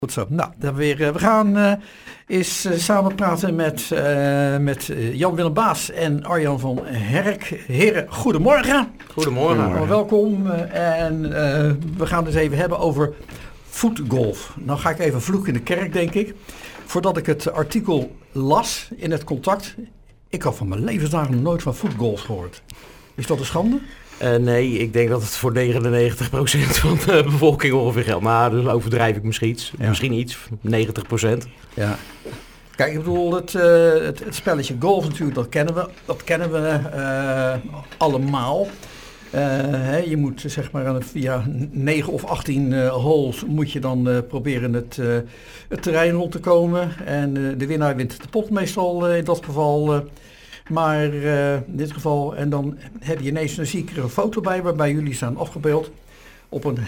Goed zo. Nou, dan weer, we gaan eens samen praten met Jan-Willem Baas en Arjan van Herk. Heren, goedemorgen. Goedemorgen. Welkom. We gaan het even hebben over voetgolf. Nou ga ik even vloeken in de kerk, denk ik. Voordat ik het artikel las in het Contact. Ik had van mijn levensdagen nog nooit van voetgolf gehoord. Is dat een schande? Nee, ik denk dat het voor 99% van de bevolking ongeveer geldt. Maar dan overdrijf ik misschien iets. Ja. Misschien iets, 90%. Ja. Kijk, ik bedoel, het spelletje golf natuurlijk, dat kennen we allemaal. Je moet zeg maar via 9 of 18 holes moet je dan proberen het terrein rond te komen. En de winnaar wint de pot meestal in dat geval. Maar in dit geval, en dan heb je ineens een ziekere foto bij waarbij jullie staan afgebeeld op een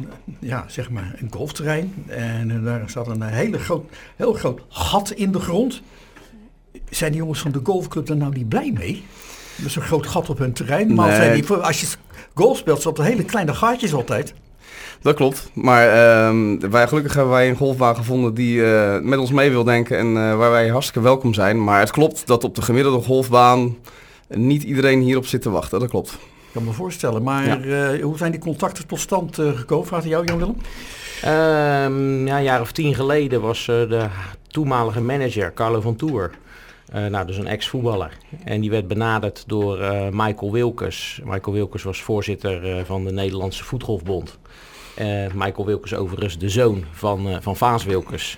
een golfterrein. En daar staat een heel groot gat in de grond. Zijn die jongens van de golfclub er nou niet blij mee? Met zo'n groot gat op hun terrein. Maar nee. Als je golf speelt, zat er hele kleine gaatjes altijd. Dat klopt, maar gelukkig hebben wij een golfbaan gevonden die met ons mee wil denken en waar wij hartstikke welkom zijn. Maar het klopt dat op de gemiddelde golfbaan niet iedereen hierop zit te wachten, dat klopt. Ik kan me voorstellen, maar hoe zijn die contacten tot stand gekomen? Vraagt jou, Jan-Willem? Een jaar of 10 geleden was de toenmalige manager Carlo van Toer. Dus een ex-voetballer. En die werd benaderd door Michael Wilkes. Michael Wilkes was voorzitter van de Nederlandse Voetgolfbond. Michael Wilkes overigens de zoon van Vaas Wilkes.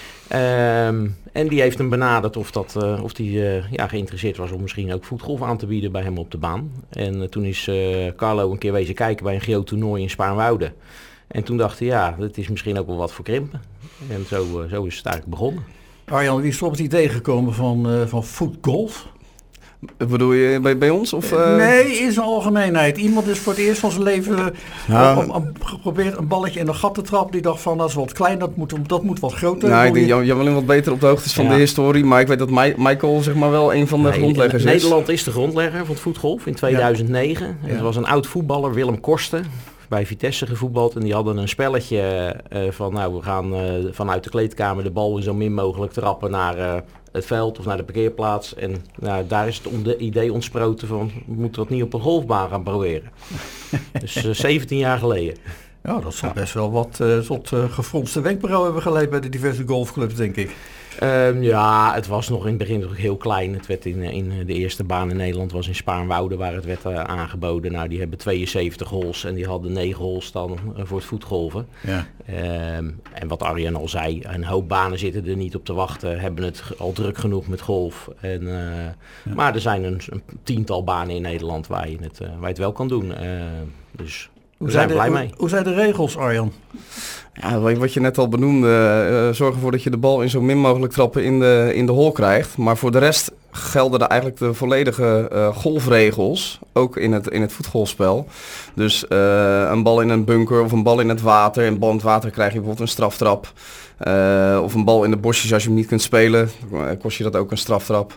En die heeft hem benaderd of hij geïnteresseerd was om misschien ook voetgolf aan te bieden bij hem op de baan. En toen is Carlo een keer wezen kijken bij een groot toernooi in Spaarnwoude. En toen dacht hij, dat is misschien ook wel wat voor krimpen. En zo is het eigenlijk begonnen. Arjan, wie is er op het idee gekomen van voetgolf? Bedoel je bij ons? Of, Nee, in zijn algemeenheid. Iemand is voor het eerst van zijn leven geprobeerd een balletje in een gat te trappen. Die dacht van, dat is wat klein, dat moet wat groter. Nou, ik denk Jan-Willem wat beter op de hoogte is van de historie. Maar ik weet dat Michael zeg maar wel een van de grondleggers is. Nederland is de grondlegger van het voetgolf in 2009. Ja. Er was een oud voetballer, Willem Korsten, bij Vitesse gevoetbald. En die hadden een spelletje we gaan vanuit de kleedkamer de bal zo min mogelijk trappen naar het veld of naar de parkeerplaats. En daar is het idee ontsproten van, we moeten dat niet op een golfbaan gaan proberen. Dus 17 jaar geleden. Ja, dat zal best wel wat tot gefronste wenkbrauwen hebben geleid bij de diverse golfclubs, denk ik. Het was nog in het begin nog heel klein. Het werd in de eerste baan in Nederland was in Spaarnwoude waar het werd aangeboden. Nou, die hebben 72 holes en die hadden 9 holes dan voor het voetgolven. Ja. En wat Arjan al zei, een hoop banen zitten er niet op te wachten, hebben het al druk genoeg met golf. Maar er zijn een tiental banen in Nederland waar je het wel kan doen. Dus we zijn blij mee. Hoe zijn de regels, Arjan? Ja, wat je net al benoemde, zorg ervoor dat je de bal in zo min mogelijk trappen in de hole krijgt. Maar voor de rest gelden er eigenlijk de volledige golfregels, ook in het voetgolfspel. Dus een bal in een bunker of een bal in het water. Een bal in het water krijg je bijvoorbeeld een straftrap. Of een bal in de bosjes als je hem niet kunt spelen, kost je dat ook een straftrap.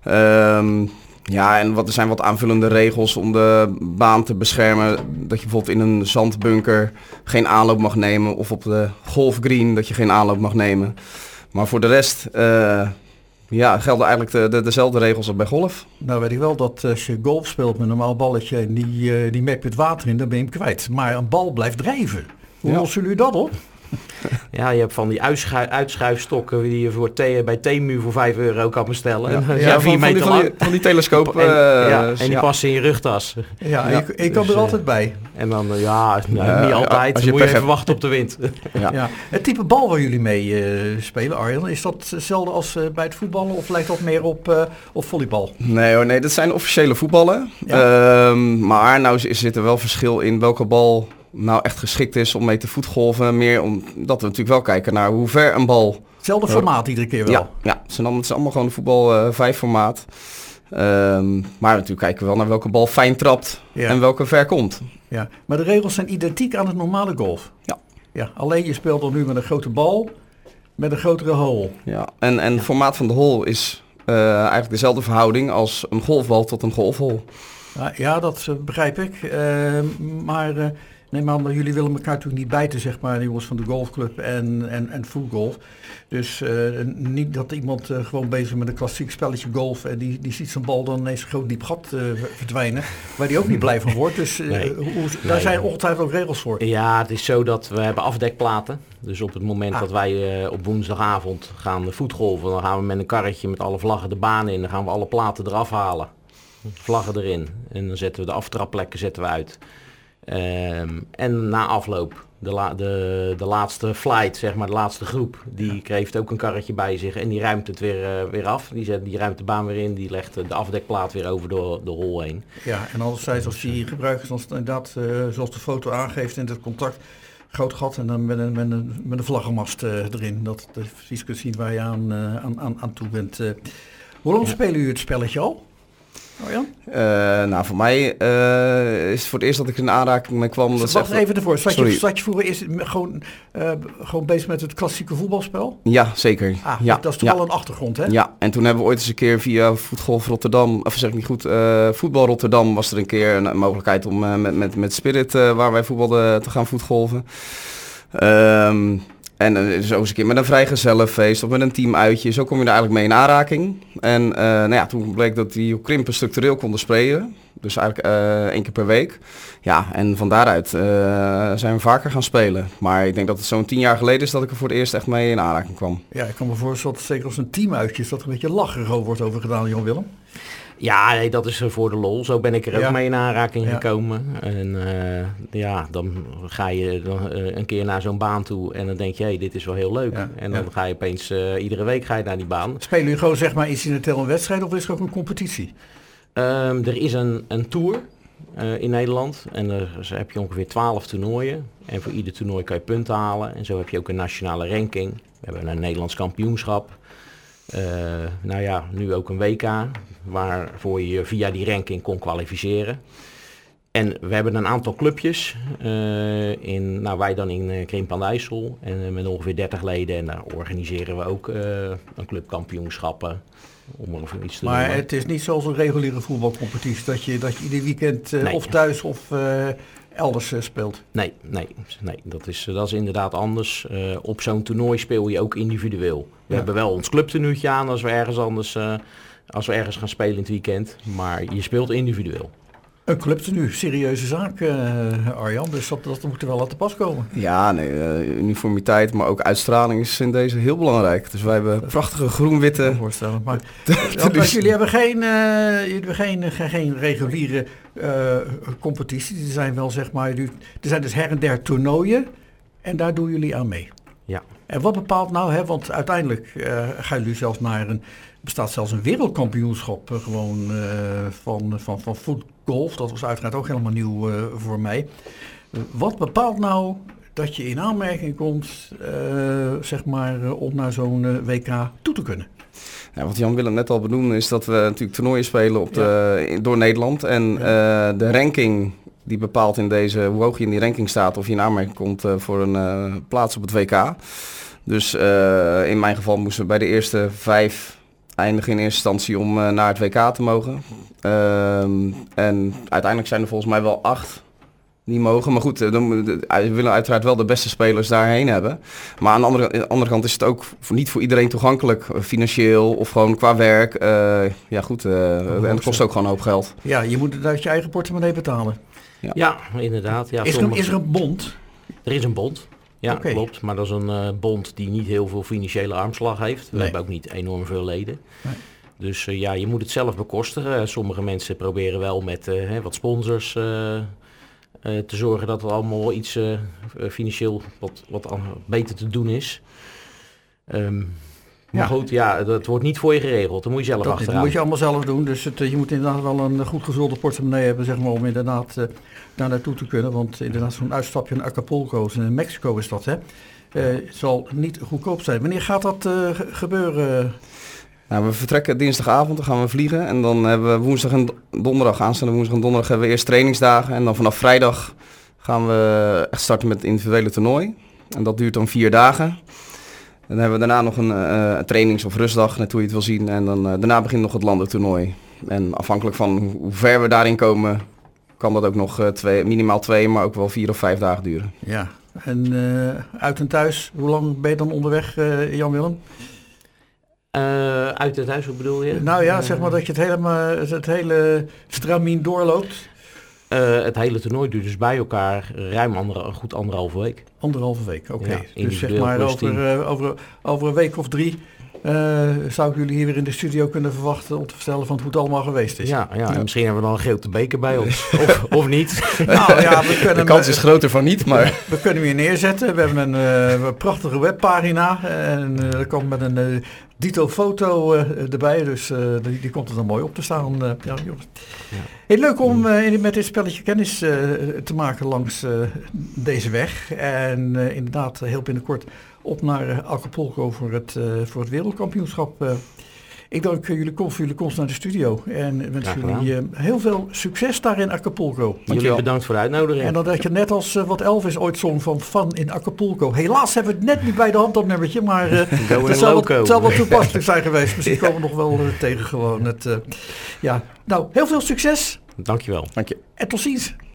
En er zijn wat aanvullende regels om de baan te beschermen. Dat je bijvoorbeeld in een zandbunker geen aanloop mag nemen. Of op de golfgreen dat je geen aanloop mag nemen. Maar voor de rest gelden eigenlijk dezelfde regels als bij golf. Nou weet ik wel dat als je golf speelt met een normaal balletje en die map het water in, dan ben je hem kwijt. Maar een bal blijft drijven. Hoe lossen jullie dat op? Ja, je hebt van die uitschuifstokken die je bij Temu voor €5 kan bestellen. Van die telescoop. En die passen in je rugtas. Ja, ik kan er altijd bij. En dan, niet altijd. Dan moet je even wachten op de wind. Ja. Het type bal waar jullie mee spelen, Arjan, is dat hetzelfde als bij het voetballen of lijkt dat meer op volleybal? Nee, dat zijn officiële voetballen. Ja. Maar nou zit er wel verschil in welke bal nou echt geschikt is om mee te voetgolven. Meer omdat we natuurlijk wel kijken naar hoe ver een bal. Hetzelfde formaat iedere keer wel. Ja, het is allemaal gewoon een voetbal 5 formaat. Maar natuurlijk kijken we wel naar welke bal fijn trapt en welke ver komt. Ja, maar de regels zijn identiek aan het normale golf. Ja, alleen je speelt dan nu met een grote bal met een grotere hole. Ja, en het formaat van de hole is eigenlijk dezelfde verhouding als een golfbal tot een golfhole. Ja, dat begrijp ik. Maar Nee, maar jullie willen elkaar natuurlijk niet bijten, zeg maar, de jongens van de golfclub en voetgolf. Dus niet dat iemand gewoon bezig met een klassiek spelletje golf en die ziet zijn bal dan ineens een groot diep gat verdwijnen, waar die ook niet blij van wordt. Dus daar zijn ongetwijfeld ook regels voor. Ja, het is zo dat we hebben afdekplaten. Dus op het moment dat wij op woensdagavond gaan voetgolven, dan gaan we met een karretje met alle vlaggen de baan in. Dan gaan we alle platen eraf halen. Vlaggen erin. En dan zetten we de aftrapplekken uit. En na afloop, de laatste flight, zeg maar, de laatste groep, die heeft ook een karretje bij zich en die ruimt het weer af. Die ruimt de baan weer in, die legt de afdekplaat weer over de hol heen. Ja, en anderzijds als die gebruikers dan inderdaad, zoals de foto aangeeft in het contract, groot gat en dan met een vlaggenmast erin. Dat je precies kunt zien waar je aan toe bent. Hoe lang spelen jullie het spelletje al? Oh ja? Nou, voor mij is het voor het eerst dat ik in aanraking mee kwam. Wacht even ervoor. Zat je vroeger eerst gewoon bezig met het klassieke voetbalspel? Ja, zeker. Ja, dat is toch wel een achtergrond, hè? Ja, en toen hebben we ooit eens een keer via Voetgolf Rotterdam, of zeg ik niet goed, Voetbal Rotterdam was er een keer een mogelijkheid om met Spirit, waar wij voetbalden, te gaan voetgolven. En zo eens een keer met een vrijgezellenfeest of met een teamuitje. Zo kom je er eigenlijk mee in aanraking. En toen bleek dat die op Krimpen structureel konden sprayen. Dus eigenlijk 1 keer per week. Ja, en van daaruit zijn we vaker gaan spelen. Maar ik denk dat het zo'n 10 jaar geleden is dat ik er voor het eerst echt mee in aanraking kwam. Ja, ik kan me voorstellen dat zeker als een teamuitje is dat er een beetje lacherig wordt over gedaan, Jan Willem. Ja, nee, dat is voor de lol. Zo ben ik er ook mee in aanraking gekomen. En dan ga je een keer naar zo'n baan toe en dan denk je, hey, dit is wel heel leuk. Ja, en dan ga je opeens, iedere week ga je naar die baan. Spelen jullie gewoon zeg maar incidenteel een wedstrijd of is er ook een competitie? Er is een tour in Nederland en daar heb je ongeveer 12 toernooien. En voor ieder toernooi kan je punten halen. En zo heb je ook een nationale ranking. We hebben een Nederlands kampioenschap. Nu ook een WK, waarvoor je via die ranking kon kwalificeren. En we hebben een aantal clubjes, wij dan in Krimpen aan de IJssel, en met ongeveer 30 leden. En daar organiseren we ook een clubkampioenschappen. Om iets te doen. Maar het is niet zoals een reguliere voetbalcompetitie, dat je ieder weekend of thuis of elders speelt. Nee, dat is inderdaad anders. Op zo'n toernooi speel je ook individueel. We hebben wel ons clubtenuutje aan als we ergens gaan spelen in het weekend, maar je speelt individueel. Een clubtenu, serieuze zaak, Arjan, dus dat moet er wel aan te pas komen. Ja, uniformiteit, maar ook uitstraling is in deze heel belangrijk. Dus wij hebben prachtige groen-witte voorstellen. Maar jullie hebben geen reguliere competities. Er zijn wel zeg maar, er zijn dus her en der toernooien en daar doen jullie aan mee. Ja. En wat bepaalt nou, hè, want uiteindelijk gaan jullie zelfs bestaat zelfs een wereldkampioenschap van voetgolf. Dat was uiteraard ook helemaal nieuw voor mij. Wat bepaalt nou dat je in aanmerking komt, om naar zo'n WK toe te kunnen? Ja, wat Jan Willem net al benoemde is dat we natuurlijk toernooien spelen door Nederland. En de ranking die bepaalt in deze, hoe hoog je in die ranking staat, of je in aanmerking komt voor een plaats op het WK. Dus in mijn geval moesten we bij de eerste 5 eindigen in eerste instantie om naar het WK te mogen. En uiteindelijk zijn er volgens mij wel 8 die mogen. Maar goed, we willen uiteraard wel de beste spelers daarheen hebben. Maar aan de andere kant is het ook niet voor iedereen toegankelijk, financieel of gewoon qua werk. En het kost ook gewoon een hoop geld. Ja, je moet het uit je eigen portemonnee betalen. Ja, inderdaad. Ja, is er een bond? Er is een bond. Ja, klopt. Maar dat is een bond die niet heel veel financiële armslag heeft. We hebben ook niet enorm veel leden. Nee. Dus je moet het zelf bekostigen. Sommige mensen proberen wel met wat sponsors te zorgen dat het allemaal iets financieel wat beter te doen is. Maar goed, dat wordt niet voor je geregeld. Dat moet je zelf achteraan. Dat moet je allemaal zelf doen. Dus je moet inderdaad wel een goed gezonde portemonnee hebben, zeg maar, om inderdaad daar naartoe te kunnen. Want inderdaad zo'n uitstapje naar Acapulco, in Mexico is dat, hè. Het zal niet goedkoop zijn. Wanneer gaat dat gebeuren? Nou, we vertrekken dinsdagavond, dan gaan we vliegen. En dan hebben we aanstaande woensdag en donderdag hebben we eerst trainingsdagen. En dan vanaf vrijdag gaan we echt starten met het individuele toernooi. En dat duurt dan 4 dagen. Dan hebben we daarna nog een trainings- of rustdag, net hoe je het wil zien. En dan daarna begint nog het landentoernooi. En afhankelijk van hoe ver we daarin komen, kan dat ook nog minimaal 2, maar ook wel 4 of 5 dagen duren. Ja, en uit en thuis, hoe lang ben je dan onderweg, Jan-Willem? Uit het huis, hoe bedoel je? Nou ja, zeg maar dat je het hele stramien doorloopt. Het hele toernooi duurt dus bij elkaar ruim goed 1,5 week. 1,5 week, oké. Ja, dus zeg maar over een week of 3 zou ik jullie hier weer in de studio kunnen verwachten om te vertellen van hoe het allemaal geweest is. Ja. En misschien hebben we dan een grote beker bij ons. of niet. Nou ja, de kans is groter van niet, maar... We kunnen hem hier neerzetten. We hebben een prachtige webpagina. En er komt met een dito foto erbij. Dus die komt er dan mooi op te staan. Ja. Heel leuk om met dit spelletje kennis te maken langs deze weg. En inderdaad heel binnenkort op naar Acapulco voor het wereldkampioenschap. Ik dank jullie komst naar de studio. En wens jullie heel veel succes daar in Acapulco. Jullie bedankt voor de uitnodiging. En dan dat je net als wat Elvis ooit zong van Fun in Acapulco. Helaas hebben we het net niet bij de hand, dat nummertje. Maar het zal wel toepasselijk zijn geweest. Misschien komen we nog wel tegen gewoon. Nou, heel veel succes. Dankjewel. Dank je. En tot ziens.